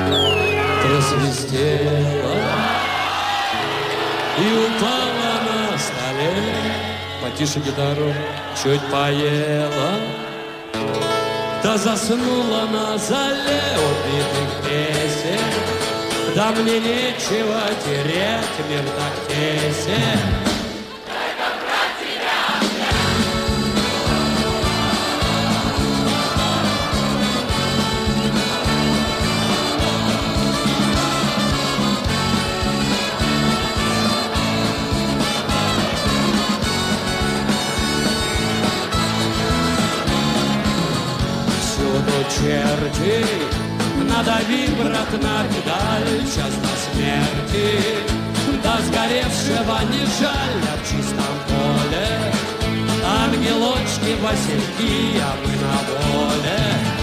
просвистела и упала на столе. Потише гитару чуть поела, да заснула на зале убитых песен. Да мне нечего терять, мир так тесен. Черти, надави, брат, на педаль, час до смерти. До сгоревшего не жаль, а в чистом поле ангелочки, васильки, а мы на воле.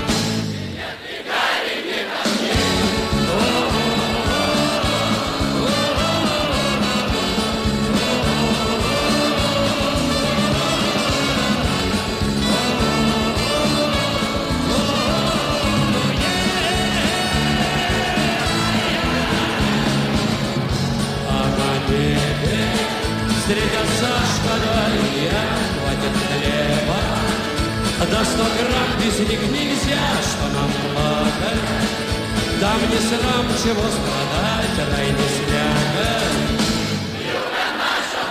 Встретятся шкалая, хватит хлеба, да 100 грамм без них нельзя, что нам плакать. Там не срам, чего страдать, рай не слягать. Юга наша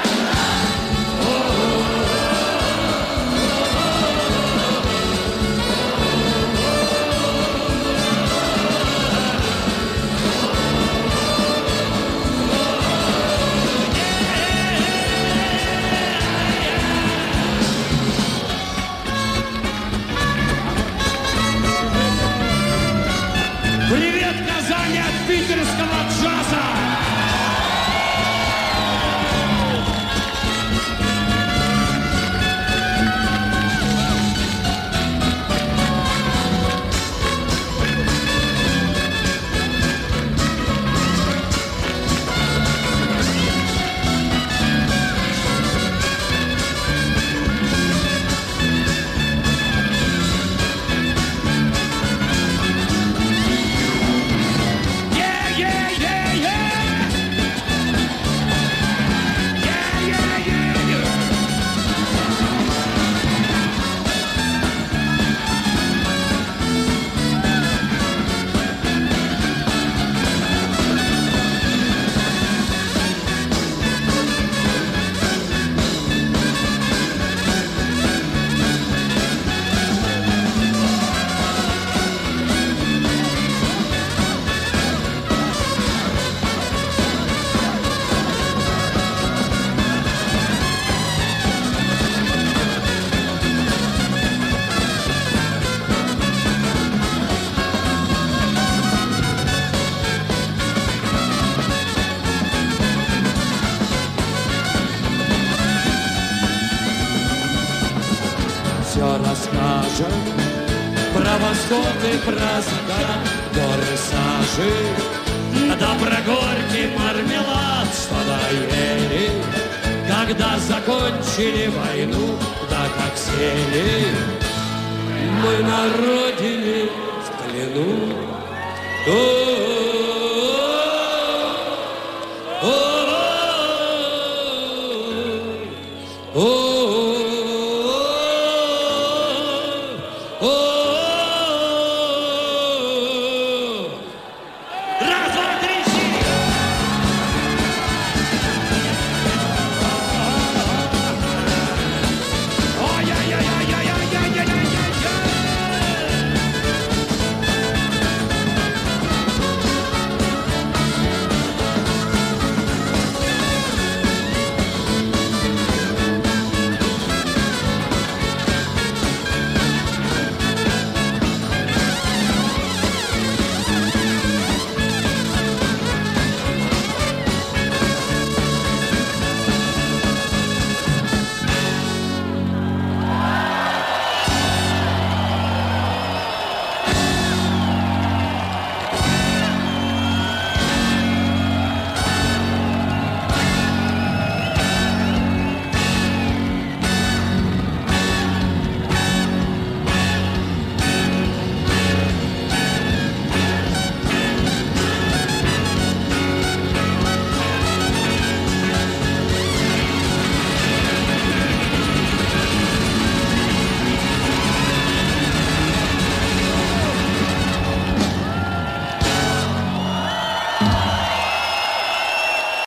Привет, Казани, от питерского джаза! Все расскажем про восход и про закат, горы сажи, да про горький мармелад, что доели, когда закончили войну, да как сели мы на родине в плену.